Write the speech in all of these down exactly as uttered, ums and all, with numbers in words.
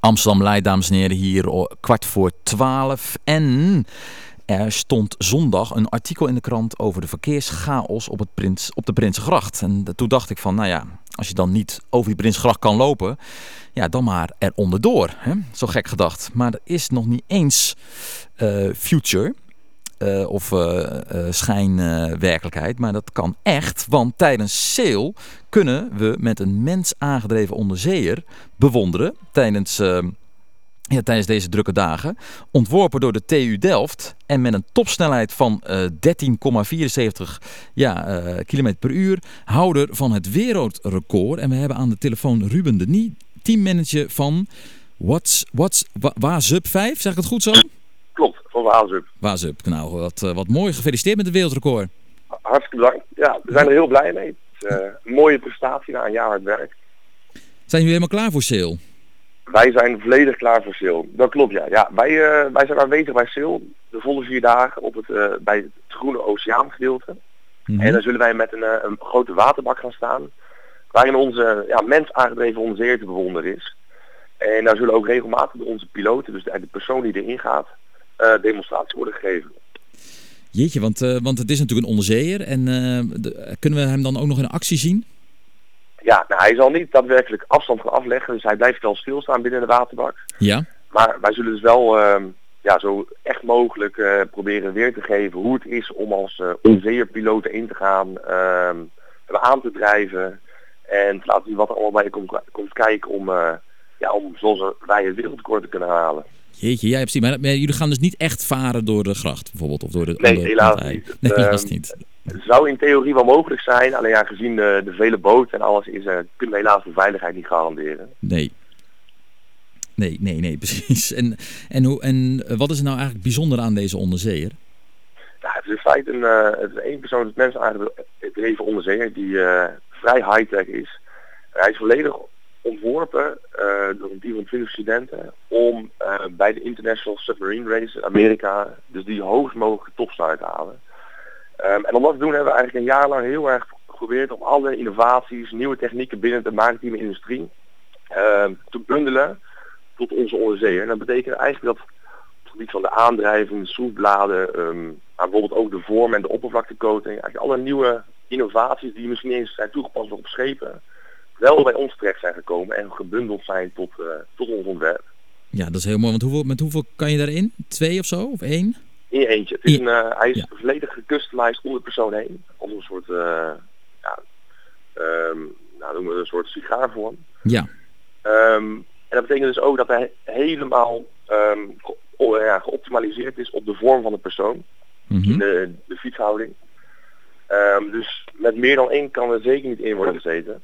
Amsterdam Light, dames en heren, hier o- kwart voor twaalf. En er stond zondag een artikel in de krant over de verkeerschaos op, het Prins, op de Prinsengracht. En toen dacht ik van, nou ja, als je dan niet over die Prinsengracht kan lopen, ja, dan maar er onderdoor. Hè? Zo gek gedacht. Maar er is nog niet eens uh, future uh, of uh, uh, schijnwerkelijkheid, uh, maar dat kan echt. Want tijdens Sail kunnen we met een mens aangedreven onderzeeër bewonderen tijdens... Uh, Ja, tijdens deze drukke dagen, ontworpen door de T U Delft en met een topsnelheid van uh, dertien komma vierenzeventig ja, uh, kilometer per uur, houder van het wereldrecord. En we hebben aan de telefoon Ruben Denis, teammanager van What's, What's, Wazeup vijf, zeg ik het goed zo? Klopt, van Wazeup. Wazeup, nou, wat, uh, wat mooi, gefeliciteerd met het wereldrecord. Hartstikke bedankt. Ja, we zijn er heel blij mee. Het is uh, een mooie prestatie na een jaar hard werk. Zijn jullie helemaal klaar voor Sail? Wij zijn volledig klaar voor Sail. Dat klopt, ja. ja wij, uh, wij zijn aanwezig bij Sail de volle vier dagen op het, uh, bij het Groene Oceaan gedeelte. Mm-hmm. En dan zullen wij met een, uh, een grote waterbak gaan staan, waarin onze ja, mens aangedreven onderzeeër te bewonderen is. En daar zullen ook regelmatig door onze piloten, dus de, de persoon die erin gaat, uh, demonstraties worden gegeven. Jeetje, want, uh, want het is natuurlijk een onderzeeër. En uh, de, kunnen we hem dan ook nog in actie zien? Ja, nou, hij zal niet daadwerkelijk afstand gaan afleggen, dus hij blijft wel stilstaan binnen de waterbak. Ja. Maar wij zullen dus wel uh, ja, zo echt mogelijk uh, proberen weer te geven hoe het is om als uh, onderzeeërpiloot in te gaan, uh, aan te drijven en te laten zien wat er allemaal bij je komt, komt kijken om, uh, ja, om zoals wij het wereldrecord te kunnen halen. Jeetje, jij hebt zien, maar, maar jullie gaan dus niet echt varen door de gracht bijvoorbeeld? Of door de, nee, onder, helaas onder niet. Nee, uh, helaas niet. Het zou in theorie wel mogelijk zijn, alleen ja, gezien de, de vele boten en alles is, uh, kunnen we helaas de veiligheid niet garanderen. Nee. Nee, nee, nee, precies. En, en, hoe, en wat is er nou eigenlijk bijzonder aan deze onderzeeër? Ja, het is in feite een, uh, het is één persoon, het mensen aangedreven onderzeeër die uh, vrij high-tech is. Uh, hij is volledig ontworpen uh, door een team van twintig studenten om uh, bij de International Submarine Race in Amerika dus die hoogst mogelijke topsnelheid te halen. Um, en om dat te doen hebben we eigenlijk een jaar lang heel erg geprobeerd om alle innovaties, nieuwe technieken binnen de maritieme industrie uh, te bundelen tot onze onderzeeër. En dat betekent eigenlijk dat op het gebied van de aandrijving, schroefbladen, um, maar bijvoorbeeld ook de vorm en de oppervlaktecoating, eigenlijk alle nieuwe innovaties die misschien eens zijn toegepast op schepen, wel bij ons terecht zijn gekomen en gebundeld zijn tot, uh, tot ons ontwerp. Ja, dat is heel mooi. Want hoeveel, met hoeveel kan je daarin? Twee of zo? Of één? In je eentje. Het is een, uh, hij is ja. volledig gecustomized om de persoon heen. Als een soort, uh, ja, um, nou noemen we het een soort sigaarvorm. Ja. Um, en dat betekent dus ook dat hij helemaal um, ge- oh, ja, geoptimaliseerd is op de vorm van de persoon. Mm-hmm. De, de fietshouding. Um, dus met meer dan één kan er zeker niet in worden gezeten.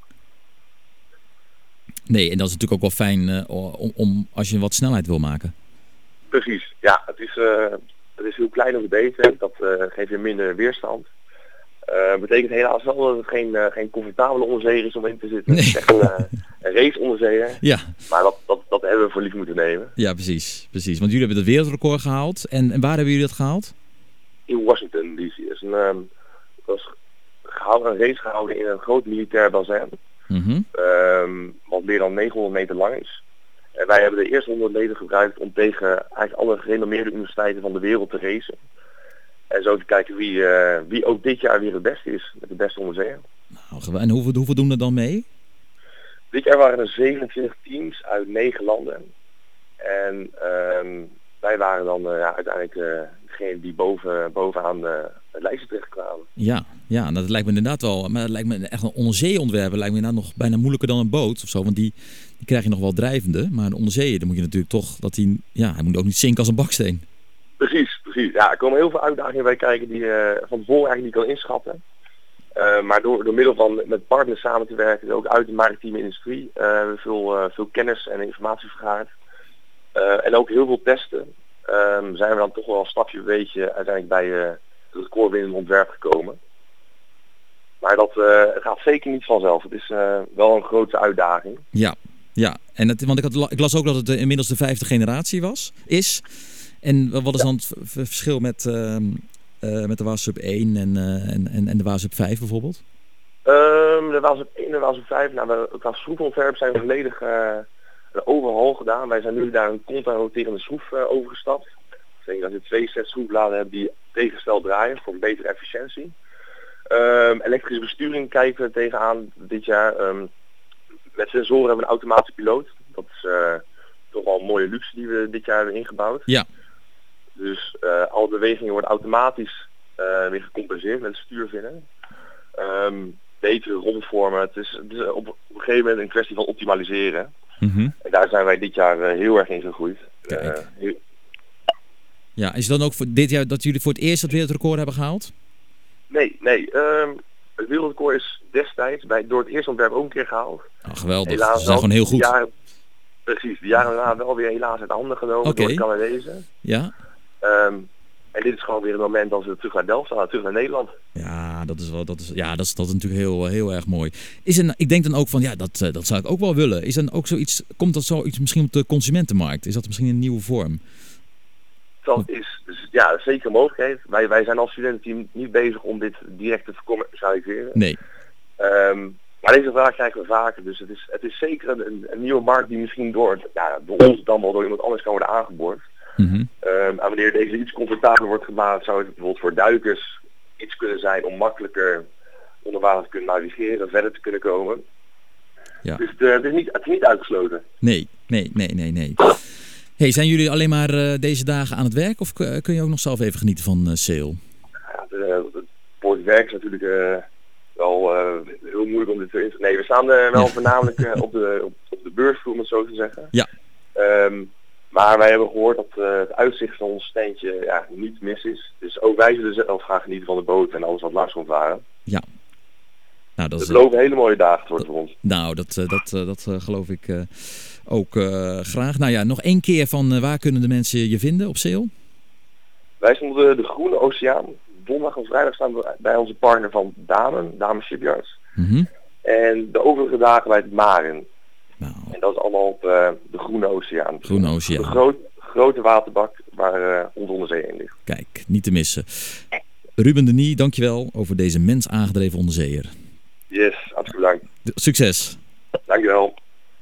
Nee, en dat is natuurlijk ook wel fijn uh, om, om als je wat snelheid wil maken. Precies, ja. Het is, uh, het is heel klein of beter. Dat uh, geeft je minder weerstand. Uh, betekent helaas wel dat het geen, uh, geen comfortabele onderzeeër is om in te zitten. Nee. Het is echt een, uh, een race onderzeeër. Ja. Maar dat, dat, dat hebben we voor lief moeten nemen. Ja, precies, precies. Want jullie hebben het wereldrecord gehaald. En, en waar hebben jullie dat gehaald? In Washington D C. is een, um, was gehouden, een race gehouden in een groot militair bassin. Mm-hmm. Um, wat meer dan negenhonderd meter lang is. En wij hebben de eerste honderd meter gebruikt om tegen eigenlijk alle gerenommeerde universiteiten van de wereld te racen. En zo te kijken wie, uh, wie ook dit jaar weer het beste is, met de beste onderzeeër. Nou, en hoeveel, hoeveel doen er dan mee? Dit jaar waren er zevenentwintig teams uit negen landen. En um, wij waren dan uh, ja, uiteindelijk uh, degene die boven, bovenaan uh, het lijstje terechtkwamen. Ja, ja, nou, dat lijkt me inderdaad wel. Maar dat lijkt me echt een onderzeeontwerpen lijkt me inderdaad nog bijna moeilijker dan een boot of zo. Want die, die krijg je nog wel drijvende. Maar een onderzeeër, dan moet je natuurlijk toch dat hij, ja, hij moet ook niet zinken als een baksteen. Precies, precies. Ja, er komen heel veel uitdagingen bij kijken die je uh, van tevoren eigenlijk niet kan inschatten. Uh, maar door, door middel van met partners samen te werken, ook uit de maritieme industrie, uh, hebben we veel, uh, veel kennis en informatie vergaard. Uh, en ook heel veel testen. Um, zijn we dan toch wel een stapje een beetje uiteindelijk bij uh, het recordwinnende ontwerp gekomen. Maar dat uh, gaat zeker niet vanzelf. Het is uh, wel een grote uitdaging. Ja, ja. En het, want ik, had, ik las ook dat het uh, inmiddels de vijfde generatie was, is. En wat is dan het v- verschil met, uh, uh, met de Wazeup één en, uh, en, en, en de Wazeup vijf bijvoorbeeld? Um, de Wazeup één en de Wazeup vijf, nou, we, qua schroefontwerp zijn we volledig uh, overhaul gedaan. Wij zijn nu daar een contra-roterende schroef uh, overgestapt. Dat betekent dat je twee sets schroefbladen hebt die tegengesteld draaien voor een betere efficiëntie. Um, elektrische besturing kijken we tegenaan dit jaar. Um, met sensoren hebben we een automatische piloot. Dat is uh, toch wel een mooie luxe die we dit jaar hebben ingebouwd. Ja. Dus uh, alle bewegingen worden automatisch uh, weer gecompenseerd met stuurvinnen. Um, betere rondvormen. Het is, het is op, op een gegeven moment een kwestie van optimaliseren. Mm-hmm. En daar zijn wij dit jaar uh, heel erg in gegroeid. Kijk. Uh, heel... Ja, is het dan ook voor dit jaar dat jullie voor het eerst het wereldrecord hebben gehaald? Nee, nee. Um, het wereldrecord is destijds bij, door het eerste ontwerp ook een keer gehaald. Oh, geweldig. Helaas Ze zijn gewoon heel goed. De jaren, precies, de jaren daarna wel weer helaas uit handen genomen okay. door de Canadezen. Ja. Um, en dit is gewoon weer een moment als we terug naar Delft gaan, terug naar Nederland. Ja, dat is wel, dat is, ja, dat is, dat is natuurlijk heel, heel erg mooi. Is er, ik denk dan ook van, ja, dat, dat zou ik ook wel willen. Is er ook zoiets, komt dat zoiets misschien op de consumentenmarkt? Is dat misschien een nieuwe vorm? Dat is dus, ja, zeker een mogelijkheid. Wij, wij zijn als studententeam niet bezig om dit direct te commercialiseren. Nee. Um, maar deze vraag krijgen we vaker. Dus het is, het is zeker een, een nieuwe markt die misschien door, ja, door ons dan wel door iemand anders kan worden aangeboord. Mm-hmm. Um, en wanneer deze iets comfortabeler wordt gemaakt, zou het bijvoorbeeld voor duikers iets kunnen zijn om makkelijker onder water te kunnen navigeren, verder te kunnen komen. Ja. Dus het, uh, het, is niet, het is niet uitgesloten. Nee, nee, nee, nee, nee. Hey, zijn jullie alleen maar uh, deze dagen aan het werk of k- kun je ook nog zelf even genieten van uh, Sail? Ja, de, de, voor het werk is natuurlijk uh, wel uh, heel moeilijk om dit te... Nee, we staan uh, wel ja. voornamelijk uh, op, de, op, op de beursvloer, om het zo te zeggen. Ja. Um, maar wij hebben gehoord dat uh, het uitzicht van ons steentje ja, niet mis is. Dus ook wij zullen zelf gaan genieten van de boot en alles wat langs komt varen. Ja. Nou, dat het is, beloven hele mooie dagen te worden voor ons. Nou, dat, uh, dat, uh, dat uh, geloof ik uh, ook uh, graag. Nou ja, nog één keer van uh, waar kunnen de mensen je vinden op Sail? Wij zijn op de, de Groene Oceaan. Donderdag en vrijdag staan we bij onze partner van Damen, Damen Shipyards. Mm-hmm. En de overige dagen bij het Maren. Nou. En dat is allemaal op uh, de Groene Oceaan. Groene Oceaan. De groot, grote waterbak waar uh, ons onderzee in ligt. Kijk, niet te missen. Ruben Denis, dankjewel over deze mens aangedreven onderzeeër. Yes, hartstikke bedankt. Succes. Dankjewel.